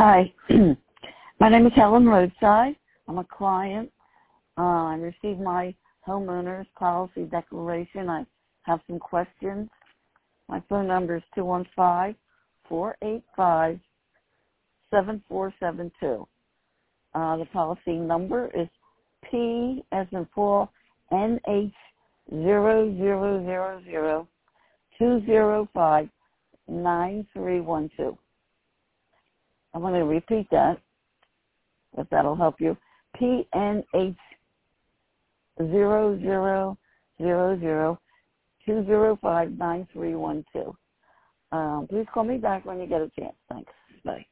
Hi, my name is Helen Roadside. I'm a client. I received my homeowner's policy declaration. I have some questions. My phone number is 215-485-7472. The policy number is P as in Paul, NH 0000-205-9312. I'm going to repeat that, if that'll help you. PNH 0000-205-9312. Please call me back when you get a chance. Thanks. Bye.